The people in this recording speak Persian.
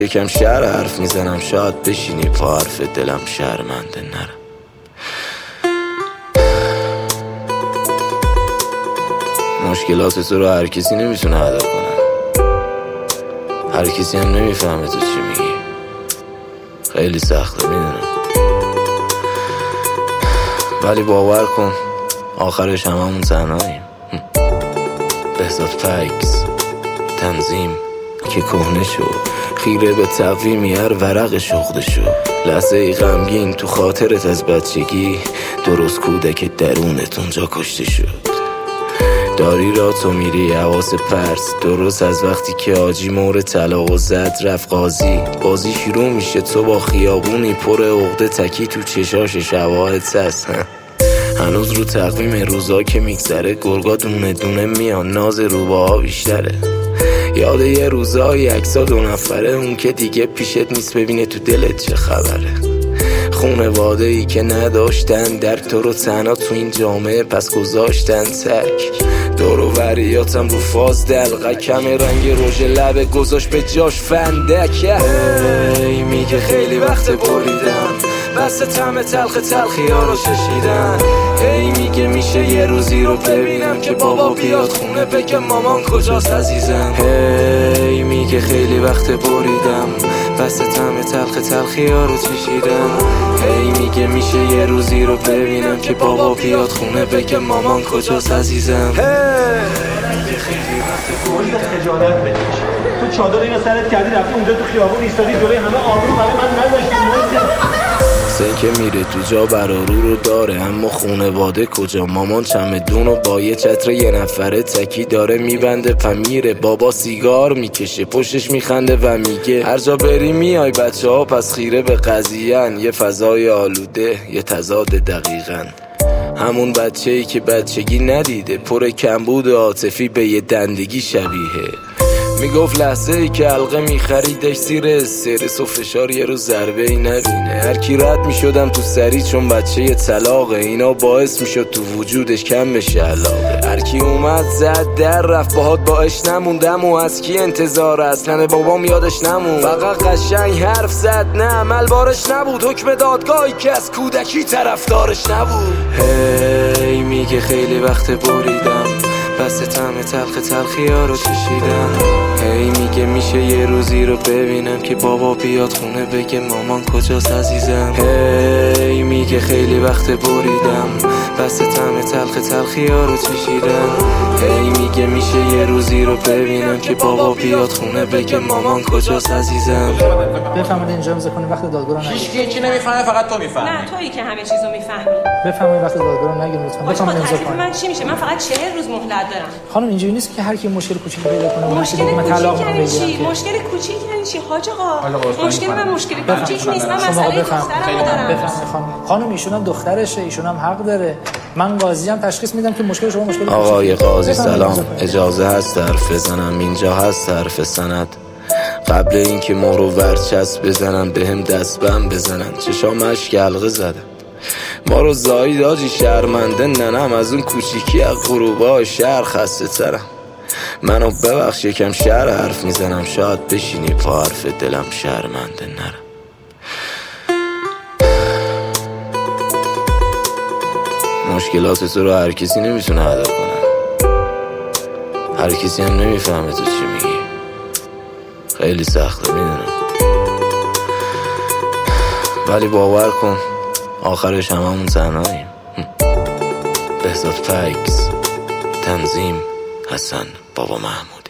یکم شعر حرف میزنم شاید بشینی پا حرف دلم شرمنده نرم. مشکلات تو رو هر کسی نمیتونه ادا کنه، هر کسی هم نمیفهمه تو چی میگی. خیلی سخته میدونم، ولی باور کن آخرش هممون تنهاییم. بهزاد پکس تنظیم که کهنه شد، خیره به تقویمی هر ورق شغده شد. لحظه ای غمگین تو خاطرت از بچگی، درست کودک درونت اونجا کشته شد. داری را تو میری حواس پرس، درست از وقتی که آجی مور طلاق و زد رفت قاضی. بازی شروع میشه تو با خیابونی پر عقده تکی تو چشاش شواهد هست. هنوز رو تقویم روزا که میگذره گرگا دونه دونه میان، ناز روباها بیشتره. یاد یه روزای اکسا 2 نفره، اون که دیگه پیشت نیست ببینه تو دلت چه خبره. خونواده ای که نداشتن درک تو رو تنها تو این جامعه پس گذاشتن تک. دور و وریاتم رو فاز دلقه کم رنگ رژ لب گذاشت به جاش فندک. ای میگه خیلی وقت بریدم بس طعم تلخ تلخی ها رو ششیدم. ای میگه میشه یه روزی رو ببینم که بابا بیاد خونه بگه مامان کجاست عزیزم. ای میگه خیلی وقت بریدم بس طعم تلخ تلخی ها رو چشیدم. ای میگه میشه یه روزی رو ببینم که بابا بیاد خونه بگه مامان کجاست عزیزم. خیلی وقت بریدم خجالت بکش. تو چادر اینو سرت کردی رفتی اونجا تو خیابون ایستادی جلوی همه آبرو من نذاشتی. سن که میره تو جا برارو رو داره، اما خونواده کجا؟ مامان چمدون و با یه چتر 1 نفره تکی داره میبنده پمیره. بابا سیگار میکشه پشتش میخنده و میگه هر جا بری میای بچه ها پس خیره به قضیه‌ان. یه فضای آلوده یه تضاد دقیقاً همون بچه‌ای که بچگی ندیده، پر کمبود عاطفی به یه دندگی شبیه. میگفت لحظه ای که حلقه میخریدش زیر استرس و فشار یه روز ضربه ای نبینه. هر کی رد میشدم تو سری چون بچه یه طلاقه، اینا باعث میشد تو وجودش کم بشه علاقه. هر کی اومد زد در رفت باهات باش نموندم و از کی انتظار اصلا بابام یادش نمون. فقط قشنگ حرف زد نه عمل بارش نبود، حکم دادگاهی که از کودکی طرفدارش نبود. هی میگه خیلی وقت بریدم بس طعم تلخ تلخی ها رو چشیدم. هی میگه میشه یه روزی رو ببینم که بابا بیاد خونه بگه مامان کجاست عزیزم. هی میگه خیلی وقت بریدم بس طعم تلخ تلخی ها رو چشیدم. هی میگه میشه یه روزی رو ببینم که بابا بیاد خونه بگه مامان کجاست عزیزم. بفهمید اینجا امضا کنید وقت دادگاه رو نگید. هیچ کی نمیفهمه فقط تو میفهمی. نه تویی که همه چیزو میفهمی. بفهمید وقت دادگاه رو نگید لطفا. بفهمید امضا کنید. من چی میشه؟ من فقط 40 روز مهلت دارم. خانم اینجوری نیست که هر کی مشکل کوچیکی پیدا کنه مشکل کوچیک مشکل کوچیک یعنی چی حاج آقا؟ مشکل من مشکل کوچیک نیست، من مسئله دخترم دارم. بفهمید خانم ایشون هم دخترشه، ایشون هم حق داره. من قاضیم تشخیص میدم که مشکل شما مشکل آقای قاضی سلام، اجازه هست حرف بزنم؟ اینجا هست حرف سند؟ قبل اینکه ما رو ورچسب بزنن بهم دست بم بزنن چشام اشک حلقه زدن. ما رو زایید آجی شرمنده ننم، از اون کوچیکی از غروبای شهر خسته ترم. منو ببخش یکم شعر حرف میزنم شاید بشینی پا حرف دلم شرمنده نرم. مشکلات تو رو هر کسی نمیتونه ادا کنه، هر کسی هم نمیفهمه تو چی میگی. خیلی سخته میدونم، ولی باور کن آخرش هممون تنهاییم. بهزاد پکس تنظیم حسن بابا محمود.